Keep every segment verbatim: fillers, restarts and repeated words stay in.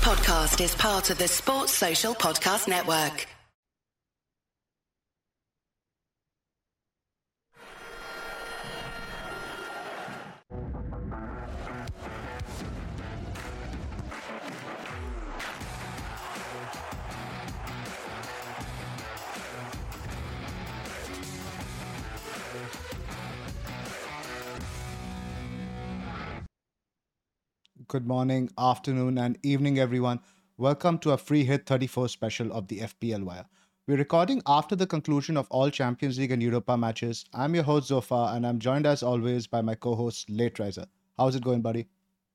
podcast is part of the Sports Social Podcast Network. Good morning, afternoon, and evening, everyone. Welcome to a free hit thirty-four special of the F P L Wire. We're recording after the conclusion of all Champions League and Europa matches. I'm your host, Zofa, and I'm joined as always by my co host, Late Riser. How's it going, buddy?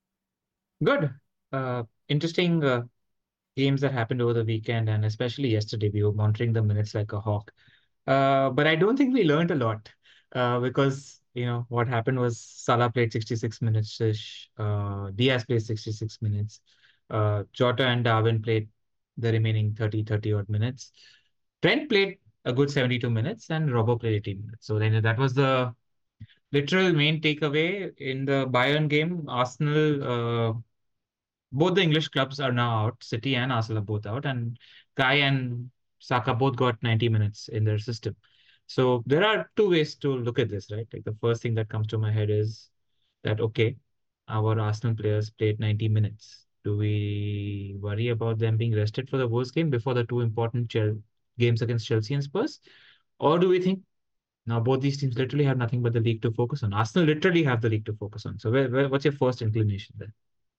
Good. Uh, interesting uh, games that happened over the weekend, and especially yesterday. We were monitoring the minutes like a hawk. Uh, but I don't think we learned a lot uh, because, you know, what happened was Salah played sixty-six minutes-ish, uh, Diaz played sixty-six minutes, uh, Jota and Darwin played the remaining thirty, thirty odd minutes. Trent played a good seventy-two minutes, and Robbo played eighteen minutes. So then that was the literal main takeaway in the Bayern game. Arsenal. Uh, both the English clubs are now out. City and Arsenal are both out, and Kai and Saka both got ninety minutes in their system. So there are two ways to look at this, right? Like the first thing that comes to my head is that okay, our Arsenal players played ninety minutes. Do we worry about them being rested for the Wolves game before the two important Chel- games against Chelsea and Spurs? Or do we think now both these teams literally have nothing but the league to focus on? Arsenal literally have the league to focus on. So where, where, what's your first inclination there?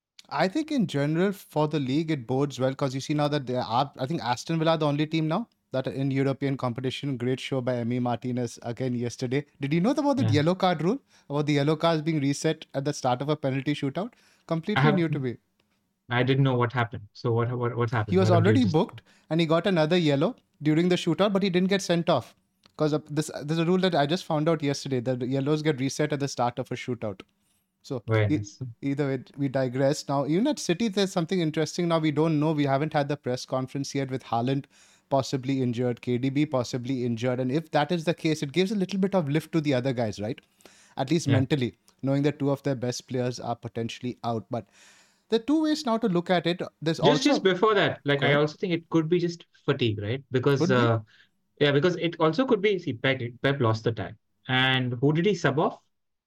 I think in general for the league it bodes well because you see now that there are, I think Aston Villa are the only team now that are in European competition. Great show by Emi Martinez again yesterday. Did you know about the Yeah. yellow card rule? About the yellow cards being reset at the start of a penalty shootout? I Completely have new to me. I didn't know what happened. So what what what's happened? He was Why don't you already just booked and he got another yellow during the shootout, but he didn't get sent off because this there's a rule that I just found out yesterday that the yellows get reset at the start of a shootout. So Very e- nice. either way, we digress. Now, even at City, there's something interesting. Now we don't know. We haven't had the press conference yet with Haaland possibly injured, K D B possibly injured, and if that is the case, it gives a little bit of lift to the other guys, right? At least Yeah. mentally, knowing that two of their best players are potentially out. But there are two ways now to look at it. There's Just just also before that, like go I ahead. also think it could be just fatigue, right? Because Could be. uh yeah, because it also could be see Pep Pep lost the tag. And who did he sub off?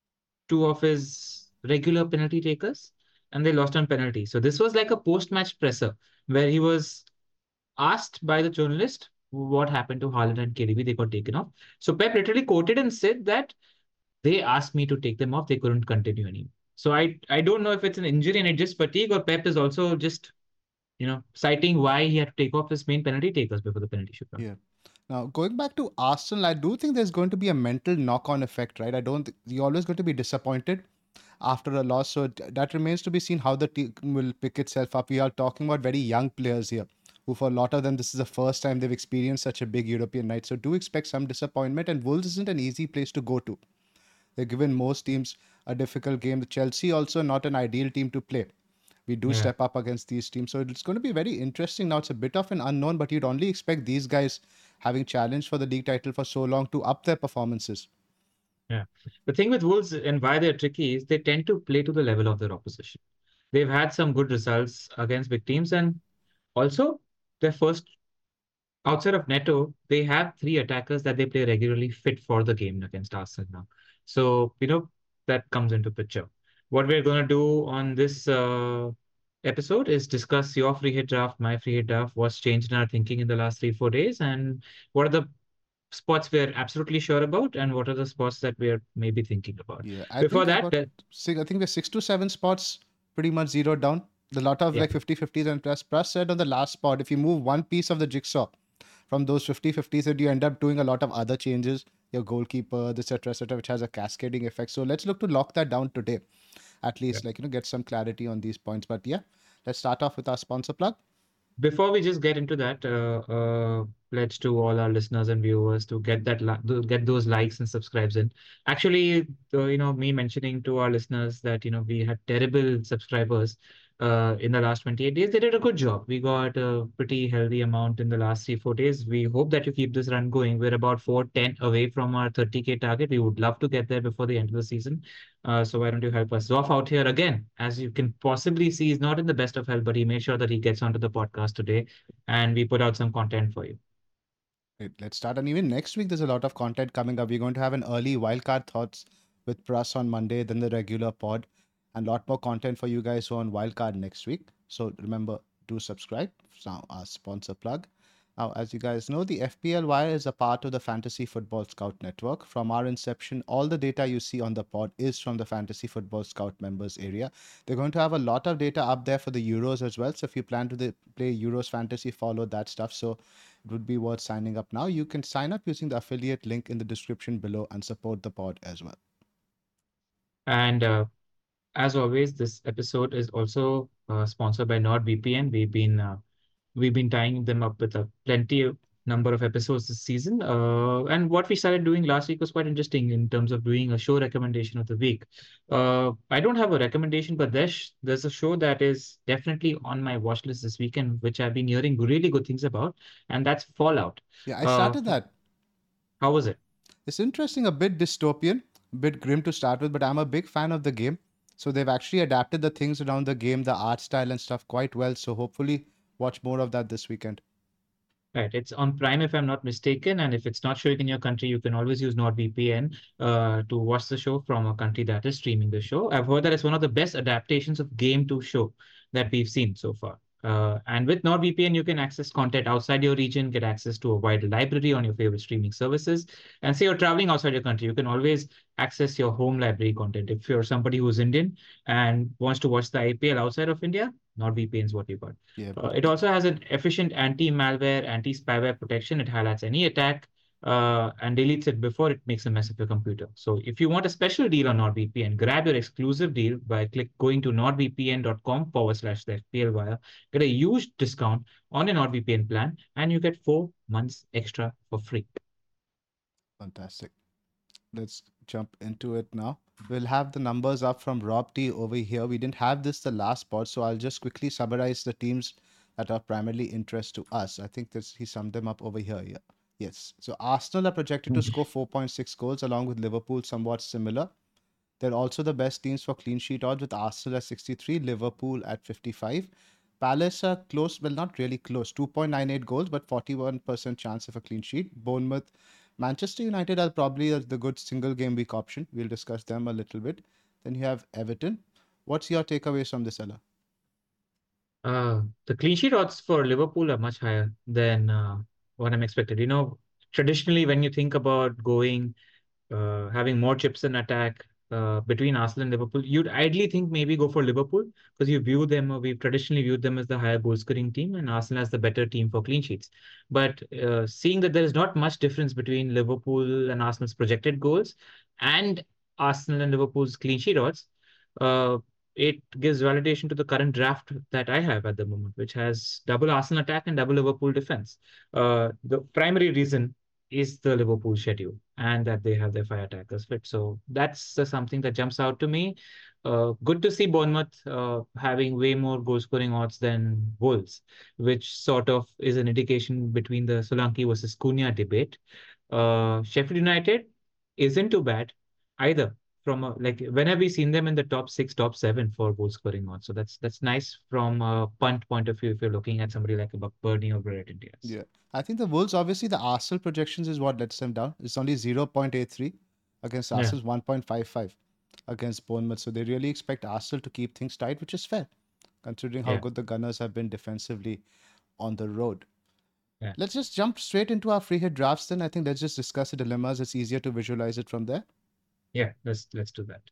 Two of his regular penalty takers, and they lost on penalty. So this was like a post-match presser where he was asked by the journalist what happened to Haaland and K D B. They got taken off. So Pep literally quoted and said that they asked me to take them off. They couldn't continue anymore. So I I don't know if it's an injury and it's just fatigue or Pep is also just, you know, citing why he had to take off his main penalty takers before the penalty shootout. Yeah. Now, going back to Arsenal, I do think there's going to be a mental knock-on effect, right? I don't. Th- you're always going to be disappointed after a loss, so d- that remains to be seen how the team will pick itself up. We are talking about very young players here, who for a lot of them this is the first time they've experienced such a big European night. So do expect some disappointment. And Wolves isn't an easy place to go to. They're given most teams a difficult game. The Chelsea also not an ideal team to play. We do Yeah. step up against these teams. So it's going to be very interesting. Now it's a bit of an unknown, but you'd only expect these guys having challenged for the league title for so long to up their performances. Yeah. The thing with Wolves and why they're tricky is they tend to play to the level of their opposition. They've had some good results against big teams, and also their first outside of Neto, they have three attackers that they play regularly fit for the game against Arsenal now. So, you know, that comes into picture. What we're going to do on this uh, episode is discuss your free hit draft, my free hit draft, what's changed in our thinking in the last three, four days, and what are the spots we're absolutely sure about, and what are the spots that we're maybe thinking about. Yeah, I Before think that, about uh, six, I think we're six to seven spots pretty much zeroed down. A lot of yeah, like fifty fifties and plus. Plus said on the last spot, if you move one piece of the jigsaw from those fifty fifties, then you end up doing a lot of other changes, your goalkeeper, et cetera, et cetera, which has a cascading effect. So let's look to lock that down today. At yeah. least, like, you know, get some clarity on these points. But yeah, let's start off with our sponsor plug. Before we just get into that, uh, uh, pledge to all our listeners and viewers to get that li- to get those likes and subscribes in. Actually, the, you know, me mentioning to our listeners that you know we had terrible subscribers. uh, in the last twenty-eight days. They did a good job. We got a pretty healthy amount in the last three, four days. We hope that you keep this run going. We're about four ten away from our thirty K target. We would love to get there before the end of the season. Uh, so why don't you help us? Zoff out here again, as you can possibly see, is not in the best of health, but he made sure that he gets onto the podcast today and we put out some content for you. Right, let's start. And even next week, there's a lot of content coming up. We're going to have an early wildcard thoughts with Pras on Monday, then the regular pod, and a lot more content for you guys on wildcard next week. So remember, do subscribe. Now, our sponsor plug. Now, as you guys know, the F P L Wire is a part of the Fantasy Football Scout Network. From our inception, all the data you see on the pod is from the Fantasy Football Scout members area. They're going to have a lot of data up there for the Euros as well. So if you plan to the, play Euros Fantasy, follow that stuff. So it would be worth signing up now. You can sign up using the affiliate link in the description below and support the pod as well. And uh, as always, this episode is also uh, sponsored by NordVPN. We've been uh, we've been tying them up with a plenty of number of episodes this season. Uh, and what we started doing last week was quite interesting in terms of doing a show recommendation of the week. Uh, I don't have a recommendation, but there's there's a show that is definitely on my watch list this weekend, which I've been hearing really good things about, and that's Fallout. Yeah, I Uh, started that. how was it? It's interesting, a bit dystopian, a bit grim to start with, but I'm a big fan of the game. So they've actually adapted the things around the game, the art style and stuff quite well. So hopefully watch more of that this weekend. Right, it's on Prime if I'm not mistaken, and if it's not showing in your country, you can always use NordVPN uh, to watch the show from a country that is streaming the show. I've heard that it's one of the best adaptations of game to show that we've seen so far. Uh, and with NordVPN, you can access content outside your region, get access to a wide library on your favorite streaming services. And say you're traveling outside your country, you can always access your home library content. If you're somebody who's Indian and wants to watch the I P L outside of India, NordVPN is what you got. Yeah, Uh, it also has an efficient anti-malware, anti-spyware protection. It highlights any attack uh, and deletes it before it makes a mess of your computer. So if you want a special deal on NordVPN, grab your exclusive deal by click going to nordvpn.com forward slash the FPL wire. Get a huge discount on a NordVPN plan, and you get four months extra for free. fantastic. Let's jump into it now. We'll have the numbers up from Rob T over here. We didn't have this the last pod, so I'll just quickly summarize the teams that are primarily interest to us. I think this he summed them up over here. Yeah. Yes. So Arsenal are projected to score four point six goals, along with Liverpool, somewhat similar. They're also the best teams for clean sheet odds, with Arsenal at sixty-three, Liverpool at fifty-five. Palace are close, well, not really close, two point nine eight goals, but forty-one percent chance of a clean sheet. Bournemouth, Manchester United are probably the good single game week option. We'll discuss them a little bit. Then you have Everton. What's your takeaways from this, Ella? Uh, the clean sheet odds for Liverpool are much higher than uh, what I'm expected. You know, traditionally, when you think about going, uh, having more chips in attack uh, between Arsenal and Liverpool, you'd ideally think maybe go for Liverpool because you view them, or we've traditionally viewed them as the higher goal scoring team, and Arsenal as the better team for clean sheets. But uh, seeing that there is not much difference between Liverpool and Arsenal's projected goals and Arsenal and Liverpool's clean sheet odds, uh, it gives validation to the current draft that I have at the moment, which has double Arsenal attack and double Liverpool defense. Uh, the primary reason is the Liverpool schedule and that they have their five attackers fit. So that's uh, something that jumps out to me. Uh, good to see Bournemouth uh, having way more goal scoring odds than Wolves, which sort of is an indication between the Solanke versus Cunha debate. Uh, Sheffield United isn't too bad either. From a, like when have we seen them in the top six, top seven for goal scoring odds? So that's that's nice from a punt point of view if you're looking at somebody like a Buckburney or Brereton Diaz. Yeah. I think the Wolves, obviously, the Arsenal projections is what lets them down. It's only zero point eight three against Yeah. Arsenal's one point five five against Bournemouth. So they really expect Arsenal to keep things tight, which is fair, considering how Yeah. good the Gunners have been defensively on the road. Yeah. Let's just jump straight into our free hit drafts then. I think let's just discuss the dilemmas. It's easier to visualize it from there. Yeah, let's let's do that.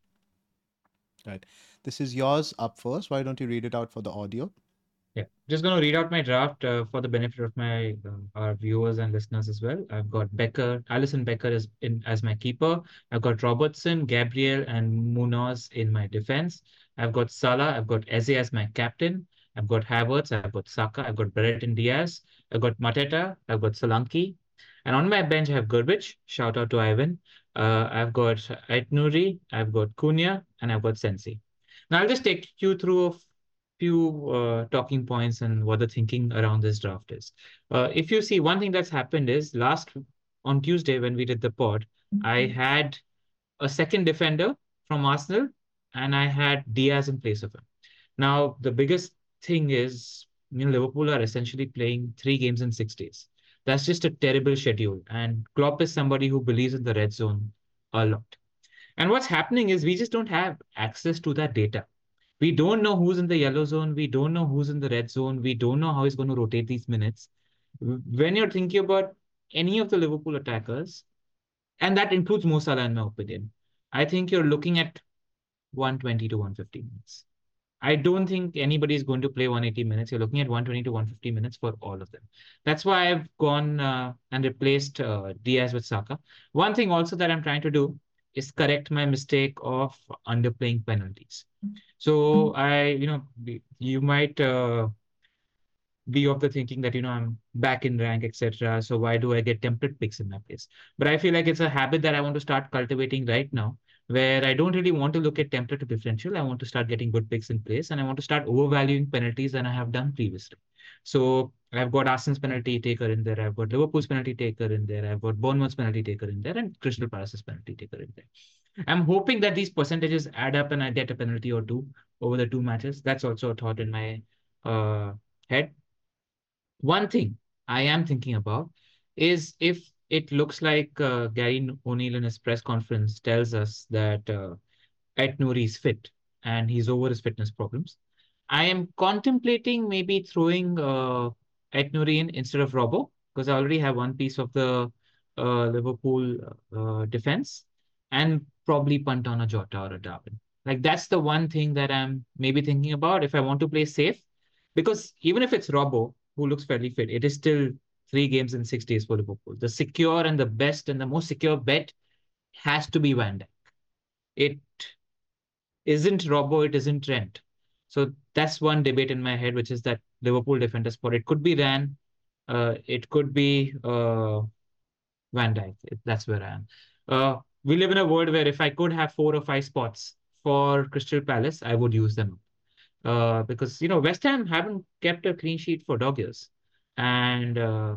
Right. This is yours up first. Why don't you read it out for the audio? Yeah, just going to read out my draft uh, for the benefit of my uh, our viewers and listeners as well. I've got Becker, Alison Becker is in as my keeper. I've got Robertson, Gabriel, and Munoz in my defense. I've got Salah. I've got Eze as my captain. I've got Havertz. I've got Saka. I've got Brereton Diaz. I've got Mateta. I've got Solanke. And on my bench, I have Gurbich. Shout out to Ivan. Uh, I've got Aitnuri. I've got Cunha, and I've got Sensi. Now I'll just take you through a few uh, talking points and what the thinking around this draft is. Uh, if you see, one thing that's happened is last on Tuesday when we did the pod, I had a second defender from Arsenal and I had Diaz in place of him. Now, the biggest thing is, you know, Liverpool are essentially playing three games in six days. That's just a terrible schedule. And Klopp is somebody who believes in the red zone a lot. And what's happening is we just don't have access to that data. We don't know who's in the yellow zone. We don't know who's in the red zone. We don't know how he's going to rotate these minutes. When you're thinking about any of the Liverpool attackers, and that includes Mo Salah in my opinion, I think you're looking at one twenty to one fifty minutes. I don't think anybody is going to play one eighty minutes. You're looking at one twenty to one fifty minutes for all of them. That's why I've gone uh, and replaced uh, Diaz with Saka. One thing also that I'm trying to do is correct my mistake of underplaying penalties. So I, you know, you might uh, be of the thinking that, you know, I'm back in rank, et cetera. So why do I get template picks in my place? But I feel like it's a habit that I want to start cultivating right now, where I don't really want to look at template to differential. I want to start getting good picks in place, and I want to start overvaluing penalties than I have done previously. So I've got Arsenal's penalty taker in there. I've got Liverpool's penalty taker in there. I've got Bournemouth's penalty taker in there, and Crystal Palace's penalty taker in there. I'm hoping that these percentages add up and I get a penalty or two over the two matches. That's also a thought in my uh, head. One thing I am thinking about is if it looks like uh, Gary O'Neill in his press conference tells us that uh, Ait-Nouri is fit and he's over his fitness problems, I am contemplating maybe throwing uh, Ait-Nouri in instead of Robbo because I already have one piece of the uh, Liverpool uh, defense and probably punt on a Jota or a Darwin. Like that's the one thing that I'm maybe thinking about if I want to play safe. Because even if it's Robbo, who looks fairly fit, it is still three games in six days for Liverpool. The secure and the best and the most secure bet has to be Van Dijk. It isn't Robbo, it isn't Trent. So that's one debate in my head, which is that Liverpool defender spot. It could be Ran, uh, it could be uh, Van Dijk. That's where I am. Uh, we live in a world where if I could have four or five spots for Crystal Palace, I would use them. Uh, because, you know, West Ham haven't kept a clean sheet for dog years. And uh,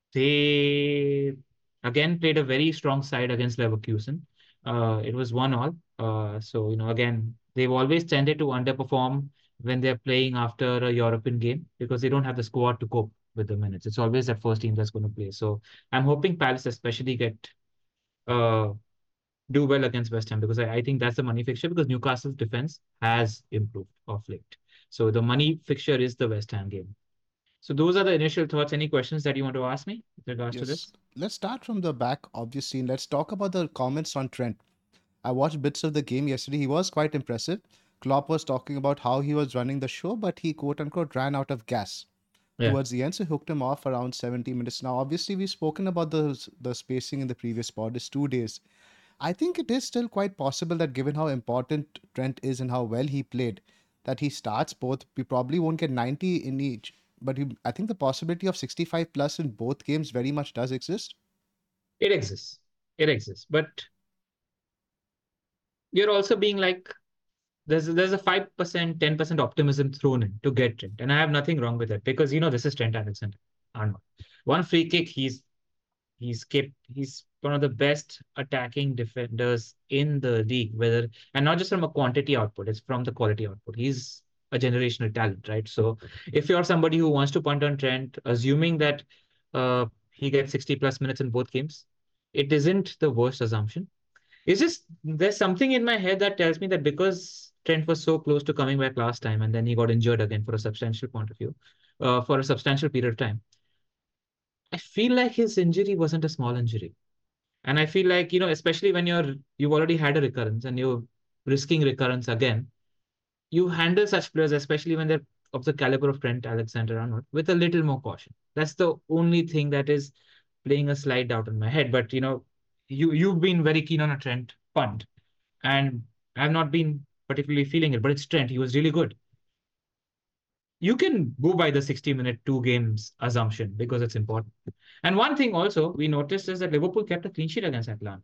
they, again, played a very strong side against Leverkusen. Uh, it was one all. Uh, so, you know, again, they've always tended to underperform when they're playing after a European game because they don't have the squad to cope with the minutes. It's always that first team that's going to play. So I'm hoping Palace especially get uh, do well against West Ham because I, I think that's the money fixture because Newcastle's defense has improved of late. So the money fixture is the West Ham game. So those are the initial thoughts. Any questions that you want to ask me with regards Yes. to this? Let's start from the back, obviously. Let's talk about the comments on Trent. I watched bits of the game yesterday. He was quite impressive. Klopp was talking about how he was running the show, but he quote unquote ran out of gas Yeah. towards the end, so hooked him off around seventy minutes. Now, obviously, we've spoken about the the spacing in the previous pod. It's two days. I think it is still quite possible that given how important Trent is and how well he played, that he starts both. We probably won't get ninety in each, but he, I think the possibility of sixty-five plus in both games very much does exist. It exists. It exists. But you're also being like, there's there's a five percent, ten percent optimism thrown in to get Trent. And I have nothing wrong with that because, you know, this is Trent Alexander-Arnold. One free kick, he's he's kept he's one of the best attacking defenders in the league, whether and not just from a quantity output, it's from the quality output. He's a generational talent, right? So if you're somebody who wants to punt on Trent, assuming that uh, he gets sixty plus minutes in both games, it isn't the worst assumption. It's just there's something in my head that tells me that because Trent was so close to coming back last time and then he got injured again for a substantial point of view, uh, for a substantial period of time, I feel like his injury wasn't a small injury. And I feel like, you know, especially when you're you've already had a recurrence and you're risking recurrence again, you handle such players, especially when they're of the caliber of Trent Alexander-Arnold, with a little more caution. That's the only thing that is playing a slight doubt in my head. But you know, you you've been very keen on a Trent punt, and I've not been particularly feeling it. But it's Trent; he was really good. You can go by the sixty minute two games assumption because it's important. And one thing also we noticed is that Liverpool kept a clean sheet against Atlanta.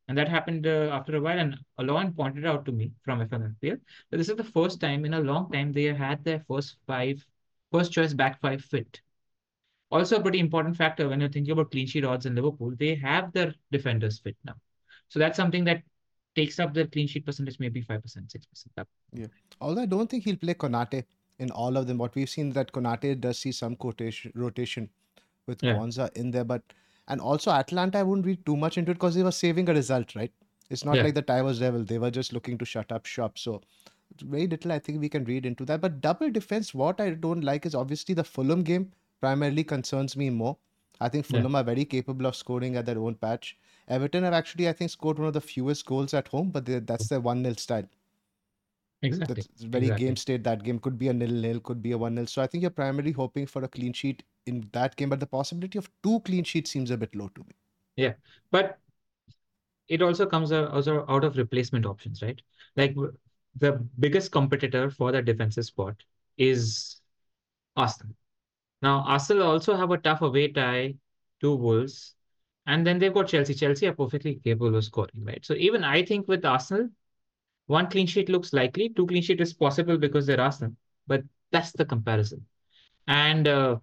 And that happened uh, after a while. And Alon pointed out to me from F M F P L that this is the first time in a long time they had their first five, first choice back five fit. Also, a pretty important factor when you're thinking about clean sheet odds in Liverpool, they have their defenders fit now. So that's something that takes up their clean sheet percentage maybe five percent, six percent up. Yeah. Although I don't think he'll play Konate in all of them. What we've seen that Konate does see some quotation, rotation with Yeah, Kwanzaa in there, but and also Atlanta, I wouldn't read too much into it because they were saving a result, right? It's not yeah, like the tie was level; they were just looking to shut up shop. So very little I think we can read into that. But double defense, what I don't like is obviously the Fulham game primarily concerns me more. I think yeah, Fulham are very capable of scoring at their own patch. Everton have actually, I think, scored one of the fewest goals at home, but they, that's their one nil style. exactly, That's very game exactly. state. That game could be a nil nil, could be a one nil. So I think you're primarily hoping for a clean sheet in that game, but the possibility of two clean sheets seems a bit low to me. Yeah, but it also comes out, also out of replacement options, right? Like w- the biggest competitor for the defensive spot is Arsenal. Now, Arsenal also have a tough away tie to Wolves, and then they've got Chelsea. Chelsea are perfectly capable of scoring, right? So even I think with Arsenal, one clean sheet looks likely, two clean sheet is possible because they're Arsenal, but that's the comparison. And uh,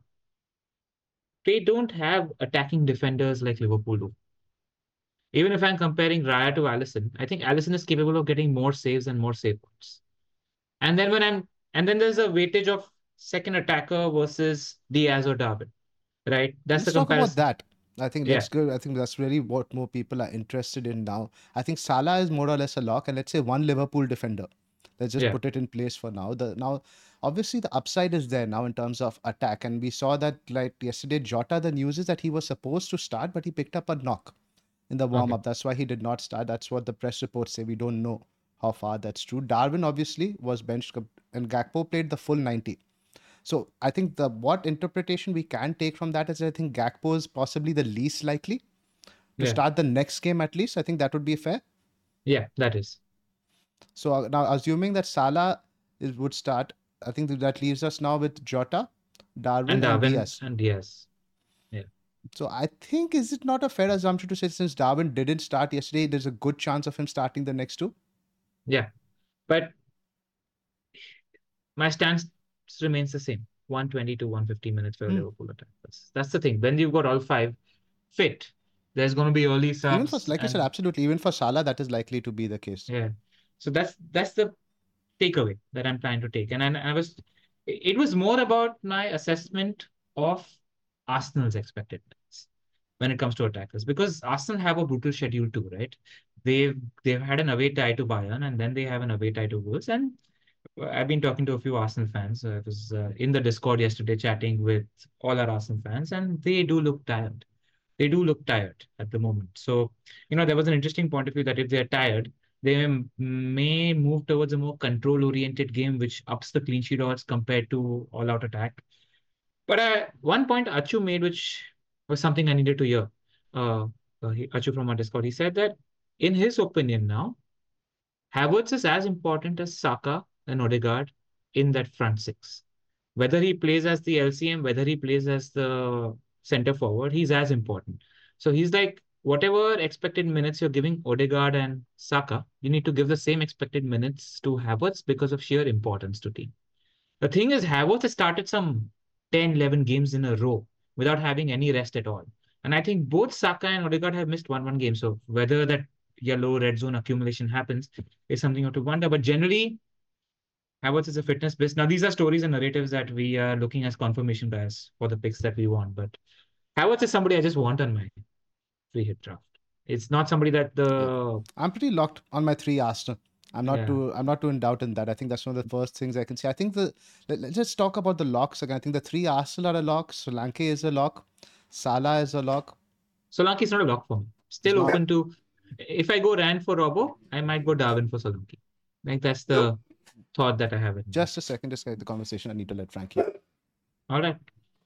they don't have attacking defenders like Liverpool do. Even if I'm comparing Raya to Allison, I think Allison is capable of getting more saves and more save points. And then when I'm and then there's a weightage of second attacker versus Diaz or Darwin, right? That's the Let's talk about comparison. that. I think Yeah, let's go. I think that's really what more people are interested in now. I think Salah is more or less a lock, and let's say one Liverpool defender. Let's just yeah, put it in place for now. The now, obviously, the upside is there now in terms of attack, and we saw that like yesterday. Jota, the news is that he was supposed to start, but he picked up a knock in the warm okay, up. That's why he did not start. That's what the press reports say. We don't know how far that's true. Darwin obviously was benched, and Gakpo played the full ninety. So I think the what interpretation we can take from that is I think Gakpo is possibly the least likely to yeah, start the next game at least. I think that would be fair. yeah, that is. So uh, now assuming that Salah is, would start, I think that leaves us now with Jota, And Darwin, and Darwin Diaz. and Diaz. Yeah, So I think is it not a fair assumption to say since Darwin didn't start yesterday, there's a good chance of him starting the next two? yeah. But my stance remains the same. one twenty to one fifty minutes for Hmm. Liverpool attack. That's, that's the thing. When you've got all five fit, there's going to be early Even for subs like you said, and absolutely. Even for Salah, that is likely to be the case. yeah. So that's that's the takeaway that I'm trying to take. And I, I was, it was more about my assessment of Arsenal's expected points when it comes to attackers because Arsenal have a brutal schedule too, right? They've they've had an away tie to Bayern and then they have an away tie to Wolves. And I've been talking to a few Arsenal fans. I was uh, in the Discord yesterday chatting with all our Arsenal fans, and they do look tired. They do look tired at the moment. So, you know, there was an interesting point of view that if they're tired, they m- may move towards a more control-oriented game, which ups the clean sheet odds compared to all-out attack. But uh, one point Achu made, which was something I needed to hear. Uh, uh, he, Achu from our Discord, he said that in his opinion now, Havertz is as important as Saka and Odegaard in that front six. Whether he plays as the L C M, whether he plays as the center forward, he's as important. So he's like, whatever expected minutes you're giving Odegaard and Saka, you need to give the same expected minutes to Havertz because of sheer importance to team. The thing is, Havertz has started some ten, eleven games in a row without having any rest at all. And I think both Saka and Odegaard have missed one one game. So whether that yellow red zone accumulation happens is something you have to wonder. But generally, Havertz is a fitness base. Now, these are stories and narratives that we are looking as confirmation bias for the picks that we want. But Havertz is somebody I just want on my free hit draft. It's not somebody that Yeah. the I'm pretty locked on my three Arsenal. I'm not yeah. too I'm not too in doubt in that. I think that's one of the first things I can say. I think the let, us just talk about the locks again. I think the three Arsenal are a lock. Solanke is a lock. Salah is a lock. Solanke is not a lock for me. It's Still not. open to if I go Rand for Robbo, I might go Darwin for Solanke. Like that's the thought that I have in mind. Just a second, just get the conversation. I need to let Frankie. All right.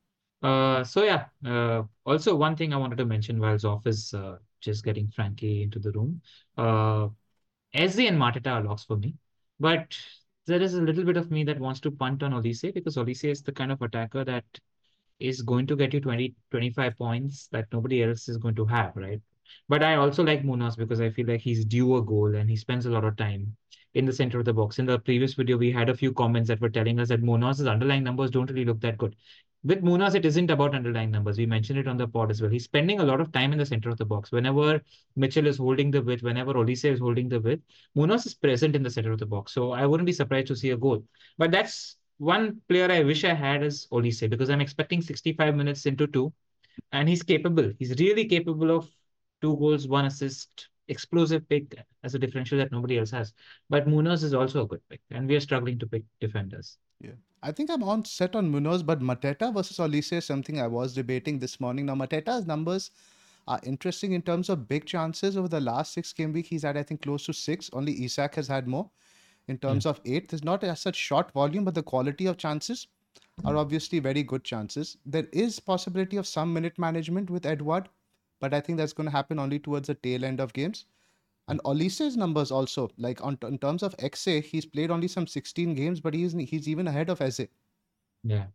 Uh, so yeah. Uh, also one thing I wanted to mention while Zoff is uh, just getting Frankie into the room. Uh, Eze and Mateta are locks for me, but there is a little bit of me that wants to punt on Olise because Olise is the kind of attacker that is going to get you twenty, twenty-five points that nobody else is going to have, right? But I also like Munoz because I feel like he's due a goal and he spends a lot of time in the center of the box. In the previous video, we had a few comments that were telling us that Munoz's underlying numbers don't really look that good. With Munoz, it isn't about underlying numbers. We mentioned it on the pod as well. He's spending a lot of time in the center of the box. Whenever Mitchell is holding the width, whenever Olise is holding the width, Munoz is present in the center of the box. So I wouldn't be surprised to see a goal. But that's one player I wish I had is Olise because I'm expecting sixty-five minutes into two, and he's capable. He's really capable of two goals, one assist, explosive pick as a differential that nobody else has. But Munoz is also a good pick, and we are struggling to pick defenders. Yeah. I think I'm on set on Munoz, but Mateta versus Olise is something I was debating this morning. Now, Mateta's numbers are interesting in terms of big chances. Over the last six game week, he's had, I think, close to six. Only Isak has had more. In terms of eight, there's not as such short volume, but the quality of chances are obviously very good chances. There is possibility of some minute management with Edouard, but I think that's going to happen only towards the tail end of games. And Olise's numbers also, like on in terms of X A, he's played only some sixteen games, but he's he's even ahead of Eze. Yeah.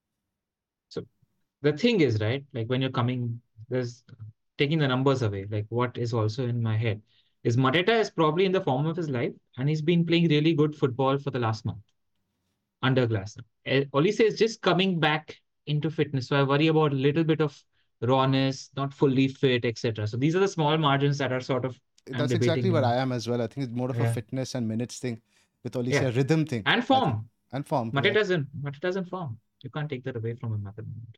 So the thing is, right, like when you're coming, there's taking the numbers away, like what is also in my head is Mateta is probably in the form of his life, and he's been playing really good football for the last month under Glass. Eh, Olise is just coming back into fitness, so I worry about a little bit of rawness, not fully fit, et cetera. So these are the small margins that are sort of I'm That's debating exactly what now. I am as well. I think it's more of a Yeah. fitness and minutes thing with Olise, Yeah. a rhythm thing. And I think. form. And form. Mateta Right. doesn't. Mateta doesn't form. You can't take that away from him at the moment.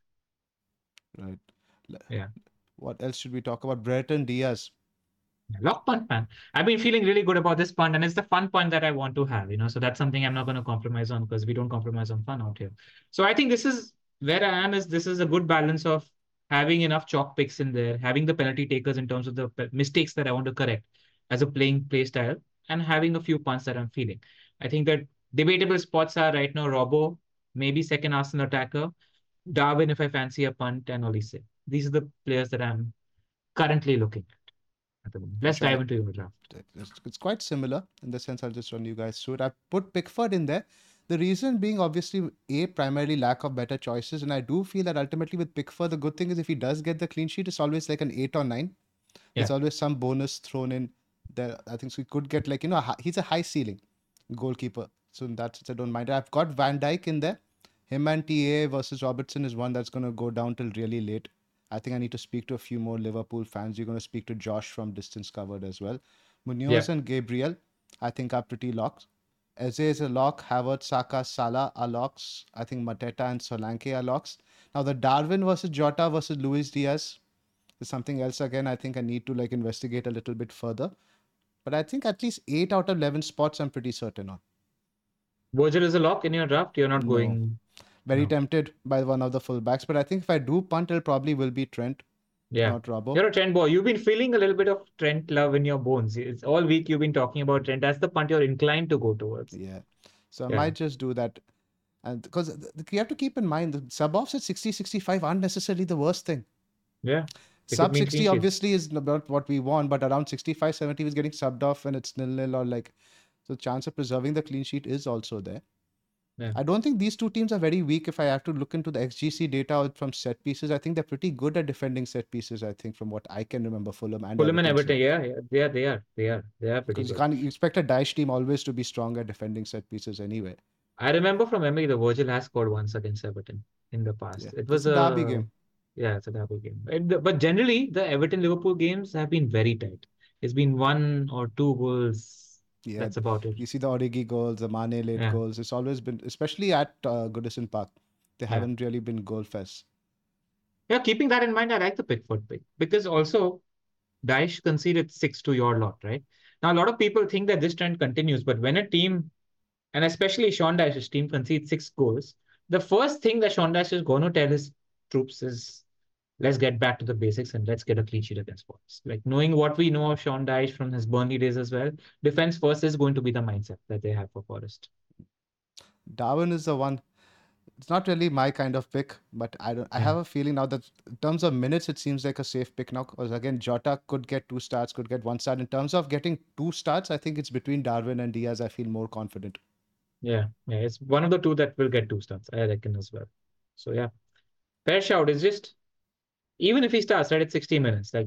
Right. Le- Yeah. What else should we talk about? Brereton Diaz. Lock punt, man. I've been feeling really good about this punt, and it's the fun punt that I want to have, you know. So that's something I'm not going to compromise on because we don't compromise on fun out here. So I think this is where I am. Is this is a good balance of having enough chalk picks in there, having the penalty takers in terms of the pe- mistakes that I want to correct as a playing play style, and having a few punts that I'm feeling. I think that debatable spots are right now Robbo, maybe second Arsenal attacker, Darwin if I fancy a punt, and Olise. These are the players that I'm currently looking at the moment. Let's Sure. dive into your draft. It's, it's quite similar in the sense I'll just run you guys through it. I put Pickford in there. The reason being obviously a primarily lack of better choices, and I do feel that ultimately with Pickford, the good thing is if he does get the clean sheet, it's always like an eight or nine. There's Yeah. always some bonus thrown in there. I think so. He could get like you know a hi- he's a high ceiling goalkeeper, so in that sense I don't mind. I've got Van Dijk in there. Him and T A versus Robertson is one that's going to go down till really late. I think I need to speak to a few more Liverpool fans. You're going to speak to Josh from Distance Covered as well. Munoz Yeah. and Gabriel, I think are pretty locked. Eze is a lock. Havertz, Saka, Salah are locks. I think Mateta and Solanke are locks. Now the Darwin versus Jota versus Luis Diaz is something else again. I think I need to like investigate a little bit further. But I think at least eight out of eleven spots I'm pretty certain on. Virgil is a lock in your draft. You're not No. going. Very No. tempted by one of the fullbacks, but I think if I do punt, it probably will be Trent, Yeah. not Robbo. You're a Trent boy. You've been feeling a little bit of Trent love in your bones. It's all week you've been talking about Trent. That's the punt you're inclined to go towards. Yeah. So I Yeah. might just do that. And because th- th- you have to keep in mind the sub offs at sixty, sixty-five aren't necessarily the worst thing. Yeah. They could Sub mean sixty clean sheets. obviously is not what we want, but around sixty-five, seventy is getting subbed off and it's nil nil or like so chance of preserving the clean sheet is also there. Yeah. I don't think these two teams are very weak. If I have to look into the X G C data from set pieces, I think they're pretty good at defending set pieces. I think from what I can remember, Fulham and Fulham and Everton. Everton, yeah, yeah, they are, they are, they are, they are pretty Because you good. can't you expect a Daesh team always to be strong at defending set pieces anyway. I remember from memory, the Virgil has scored once against Everton in the past. Yeah, It it's was a derby a game. yeah, it's a derby game. And the- but generally, the Everton Liverpool games have been very tight. It's been one or two goals. Yeah, That's about it. you see the Origi goals, the Mane late Yeah. goals. It's always been, especially at uh, Goodison Park, they Yeah. haven't really been goal fests. Yeah, keeping that in mind, I like the Pickford pick because also Daesh conceded six to your lot, right? Now, a lot of people think that this trend continues, but when a team, and especially Sean Dyche's team, concedes six goals, the first thing that Sean Dyche is going to tell his troops is, let's get back to the basics and let's get a clean sheet against Forest. Like knowing what we know of Sean Dyche from his Burnley days as well, defense first is going to be the mindset that they have for Forest. Darwin is the one. It's not really my kind of pick, but I don't. I Yeah. have a feeling now that in terms of minutes, it seems like a safe pick now. Because again, Jota could get two starts, could get one start. In terms of getting two starts, I think it's between Darwin and Diaz. I feel more confident. Yeah, yeah, it's one of the two that will get two starts, I reckon as well. So yeah, fair shout. It's just even if he starts right at sixty minutes, like you're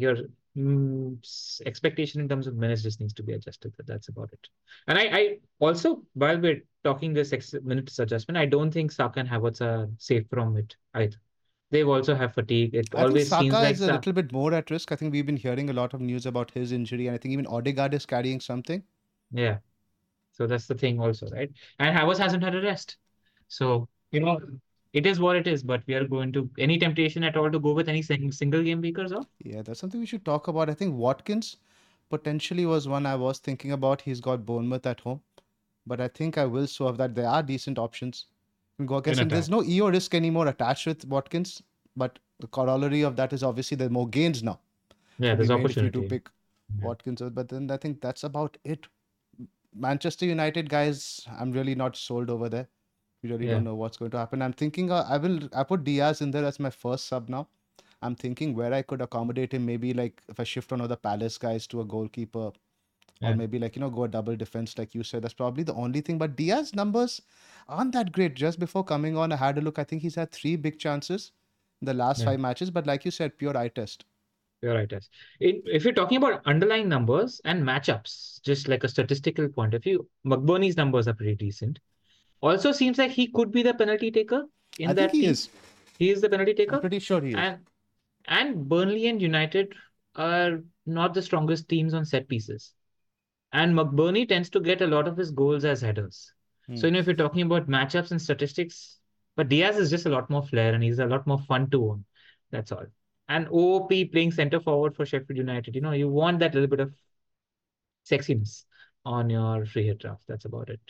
mm, s- expectation in terms of minutes just needs to be adjusted. That- That's about it. And I, I also, while we're talking this ex minutes adjustment, I don't think Saka and Havertz are safe from it either. They've also have fatigue. It I think always seems Saka like is a Sa little bit more at risk. I think we've been hearing a lot of news about his injury, and I think even Odegaard is carrying something. yeah. So that's the thing also, right? And Havertz hasn't had a rest. So, you know, it is what it is, but we are going to any temptation at all to go with any sing single game weekers off? Yeah, that's something we should talk about. I think Watkins potentially was one I was thinking about. He's got Bournemouth at home, but I think I will swerve that. There are decent options. You can go against In him. There's attack. no E O risk anymore attached with Watkins, but the corollary of that is obviously there's more gains now Yeah, to be there's made if you do opportunity. pick Yeah. Watkins. But then I think that's about it. Manchester United guys, I'm really not sold over there. We really Yeah. don't know what's going to happen. I'm thinking uh, I will I put Diaz in there as my first sub now. I'm thinking where I could accommodate him. Maybe like if I shift one of the Palace guys to a goalkeeper, or Yeah. maybe like you know go a double defense like you said. That's probably the only thing. But Diaz numbers aren't that great. Just before coming on, I had a look. I think he's had three big chances in the last Yeah. five matches. But like you said, pure eye test. You're right, yes. In, if you're talking about underlying numbers and matchups, just like a statistical point of view, McBurney's numbers are pretty decent. Also seems like he could be the penalty taker I in think that he team. is. He is the penalty I'm taker. pretty sure he is. And and Burnley and United are not the strongest teams on set pieces. And McBurney tends to get a lot of his goals as headers. Hmm. So, you know, if you're talking about matchups and statistics, but Diaz is just a lot more flair and he's a lot more fun to own. That's all. And O O P playing center forward for Sheffield United, you know, you want that little bit of sexiness on your free hit draft. That's about it.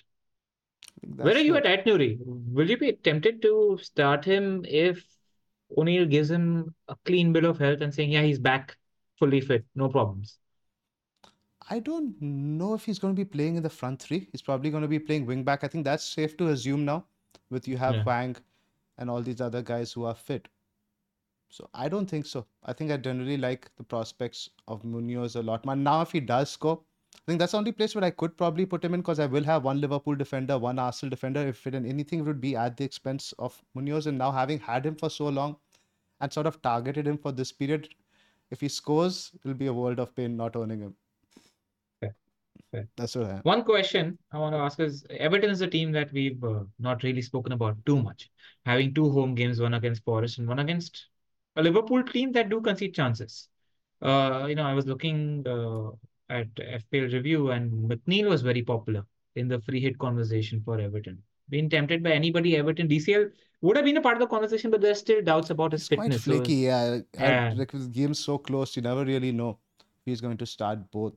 I think Where are that's you the at Aitnuri? Will you be tempted to start him if O'Neill gives him a clean bill of health and saying, yeah, he's back fully fit, no problems? I don't know if he's going to be playing in the front three. He's probably going to be playing wing back. I think that's safe to assume now, with you have Yeah. Wang and all these other guys who are fit. So I don't think so. I think I generally like the prospects of Munoz a lot. Man, now if he does score, I think that's the only place where I could probably put him in because I will have one Liverpool defender, one Arsenal defender. If it anything, it would be at the expense of Munoz. And now having had him for so long and sort of targeted him for this period, if he scores, it'll be a world of pain not owning him. Fair, fair. That's what I am. One question I want to ask is Everton is a team that we've uh, not really spoken about too much, having two home games, one against Forest and one against a Liverpool team that do concede chances. Uh, you know, I was looking uh, at F P L review and McNeil was very popular in the free hit conversation for Everton. Being tempted by anybody, Everton D C L would have been a part of the conversation, but there's still doubts about his He's quite fitness. So, flaky. Yeah, at, yeah. like with games so close, you never really know if he's going to start both.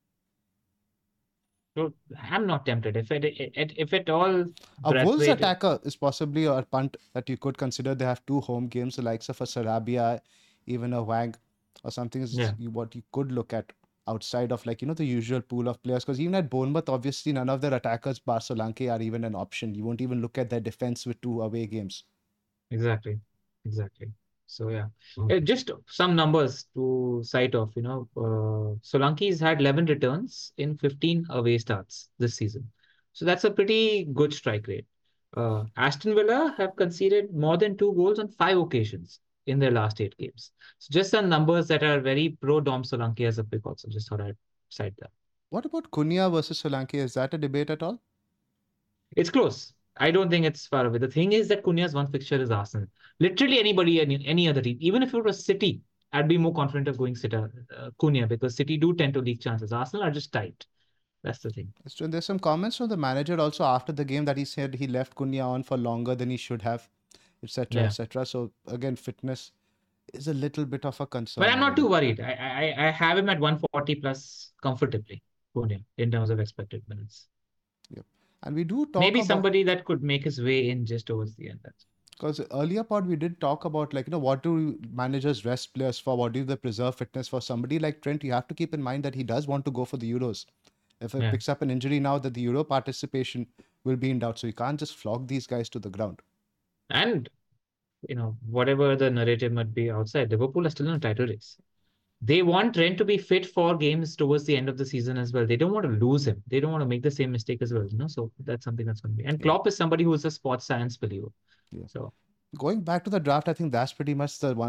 So I'm not tempted. If it, it if at all, A Wolves Braithwaite, attacker is possibly a punt that you could consider. They have two home games, the likes of a Sarabia, even a Wang, or something is yeah. you- what you could look at outside of like you know the usual pool of players. Because even at Bournemouth, obviously none of their attackers, bar Solanke, are even an option. You won't even look at their defense with two away games. Exactly, exactly. So yeah, Uh, just some numbers to cite off. You know, uh, Solanke's had eleven returns in fifteen away starts this season, so that's a pretty good strike rate. Uh, Aston Villa have conceded more than two goals on five occasions in their last eight games. So just some numbers that are very pro Dom Solanke as a pick. Also, just thought I'd cite that. What about Cunha versus Solanke? Is that a debate at all? It's close. I don't think it's far away. The thing is that Cunha's one fixture is Arsenal. Literally anybody, any, any other team, even if it was City, I'd be more confident of going City, uh, Cunha because City do tend to leak chances. Arsenal are just tight. That's the thing. So there's some comments from the manager also after the game that he said he left Cunha on for longer than he should have, et cetera, Yeah. et cetera. So again, fitness is a little bit of a concern. But I'm not over too there. worried. I, I I have him at one forty plus comfortably, Cunha, in terms of expected minutes. Yep. And we do talk Maybe about somebody that could make his way in just towards the end. That's because earlier part we did talk about like you know what do managers rest players for? What do they preserve fitness for? Somebody like Trent, you have to keep in mind that he does want to go for the Euros. If he yeah. picks up an injury now, that the Euro participation will be in doubt. So you can't just flog these guys to the ground. And you know, whatever the narrative might be outside, Liverpool are still in a title race. They want Trent to be fit for games towards the end of the season as well. They don't want to lose him. They don't want to make the same mistake as well. You know, so that's something that's going to be. And Yeah. Klopp is somebody who is a sports science believer. Yeah. So Going back to the draft, I think that's pretty much the one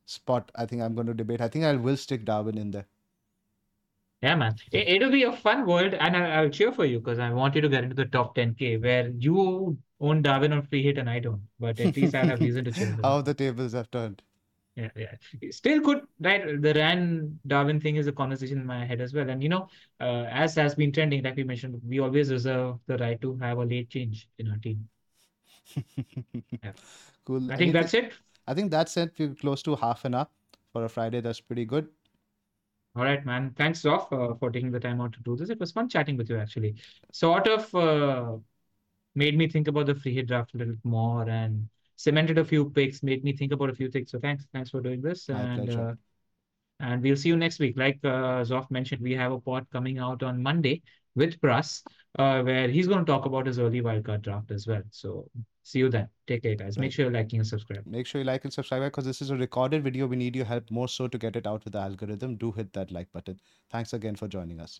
spot I think I'm going to debate. I think I will stick Darwin in there. Yeah, man. It, it'll be a fun world, and I, I'll cheer for you because I want you to get into the top ten K where you own Darwin on free hit and I don't. But at least I'll have reason to cheer for How you. the tables have turned. Yeah, yeah. Still good, right? The Ran Darwin thing is a conversation in my head as well. And you know, uh, as has been trending, like we mentioned, we always reserve the right to have a late change in our team. Yeah. Cool. I think Anything? that's it. I think that's it. We're close to half an hour for a Friday. That's pretty good. All right, man. Thanks, Zoff, uh, for taking the time out to do this. It was fun chatting with you, actually. Sort of uh, made me think about the free hit draft a little more and cemented a few picks, made me think about a few things. So thanks, thanks for doing this. My And pleasure. uh, and we'll see you next week. Like uh, Zoff mentioned, we have a pod coming out on Monday with Pras, uh, where he's going to talk about his early wildcard draft as well. So see you then. Take care, guys. Make Right. sure you're liking and subscribe. Make sure you like and subscribe because this is a recorded video. We need your help more so to get it out with the algorithm. Do hit that like button. Thanks again for joining us.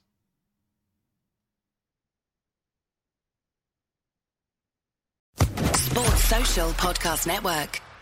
Sports Social Podcast Network.